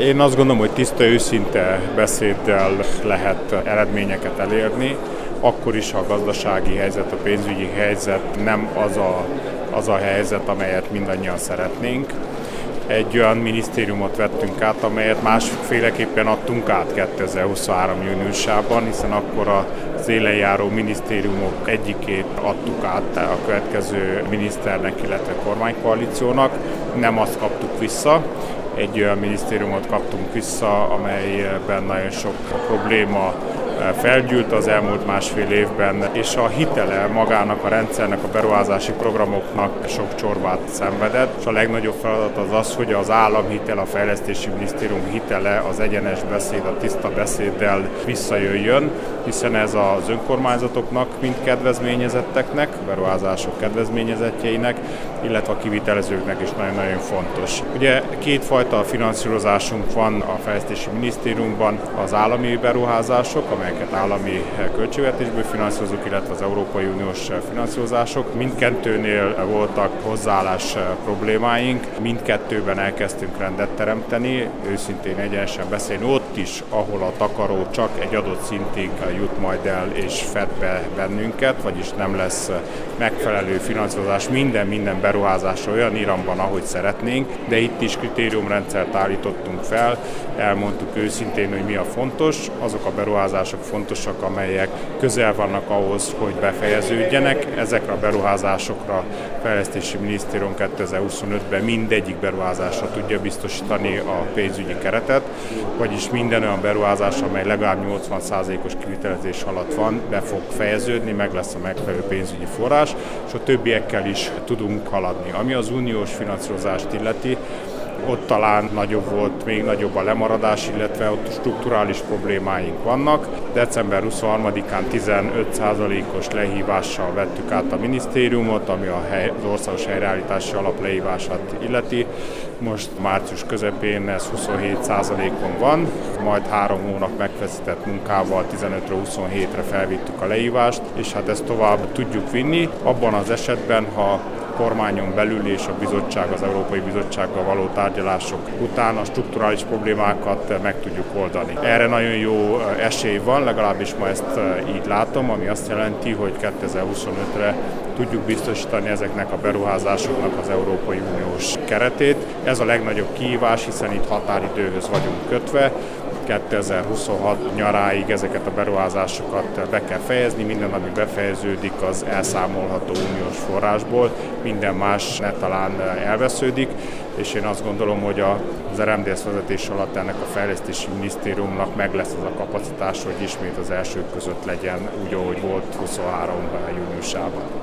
Én azt gondolom, hogy tiszta, őszinte beszéddel lehet eredményeket elérni, akkor is, ha a gazdasági helyzet, a pénzügyi helyzet nem az a helyzet, amelyet mindannyian szeretnénk. Egy olyan minisztériumot vettünk át, amelyet másféleképpen adtunk át 2023. júniusában, hiszen akkor az élen járó minisztériumok egyikét adtuk át a következő miniszternek, illetve kormánykoalíciónak. Nem azt kaptuk vissza. Egy olyan minisztériumot kaptunk vissza, amelyben nagyon sok probléma felgyűlt az elmúlt másfél évben, és a hitele magának a rendszernek, a beruházási programoknak sok csorbát szenvedett. És a legnagyobb feladat az, hogy az államhitel, a fejlesztési minisztérium hitele, az egyenes beszéd, a tiszta beszéddel visszajöjjön, hiszen ez az önkormányzatoknak, mint kedvezményezetteknek, a beruházások kedvezményezettjeinek, illetve a kivitelezőknek is nagyon-nagyon fontos. Ugye kétfajta finanszírozásunk van a fejlesztési minisztériumban, az állami beruházások, amelyeket állami költségvetésből finanszírozunk, illetve az Európai Uniós finanszírozások. Mindkettőnél voltak hozzáállás problémáink, mindkettőben elkezdtünk rendet teremteni, őszintén egyenesen beszélni, ott is, ahol a takaró csak egy adott szintig jut majd el és fed be bennünket, vagyis nem lesz megfelelő finanszírozás minden beruházásra olyan iramban, ahogy szeretnénk, de itt is kritériumrendszert állítottunk fel, elmondtuk őszintén, hogy mi a fontos, azok a beruházások fontosak, amelyek közel vannak ahhoz, hogy befejeződjenek. Ezekre a beruházásokra a Fejlesztési Minisztérium 2025-ben mindegyik beruházásra tudja biztosítani a pénzügyi keretet, vagyis minden olyan beruházás, amely legalább 80%-os kivitelezés alatt van, be fog fejeződni, meg lesz a megfelelő pénzügyi forrás, és a többiekkel is tudunk haladni. Ami az uniós finanszírozást illeti, ott talán még nagyobb a lemaradás, illetve ott strukturális problémáink vannak. December 23-án 15%-os lehívással vettük át a minisztériumot, ami az országos helyreállítási alap lehívását illeti. Most március közepén ez 27%-on van, majd 3 hónap megfeszített munkával 15-ről 27-re felvittük a lehívást, és hát ezt tovább tudjuk vinni. Abban az esetben, ha kormányon belül és a bizottság, az Európai Bizottsággal való tárgyalások után a strukturális problémákat meg tudjuk oldani. Erre nagyon jó esély van, legalábbis ma ezt így látom, ami azt jelenti, hogy 2025-re tudjuk biztosítani ezeknek a beruházásoknak az Európai Uniós keretét. Ez a legnagyobb kihívás, hiszen itt határidőhöz vagyunk kötve. 2026 nyaráig ezeket a beruházásokat be kell fejezni, minden, ami befejeződik, az elszámolható uniós forrásból, minden más talán elvesződik, és én azt gondolom, hogy az RMDSZ vezetés alatt ennek a Fejlesztési Minisztériumnak meg lesz az a kapacitás, hogy ismét az elsők között legyen, úgy, ahogy volt 23. júniusában.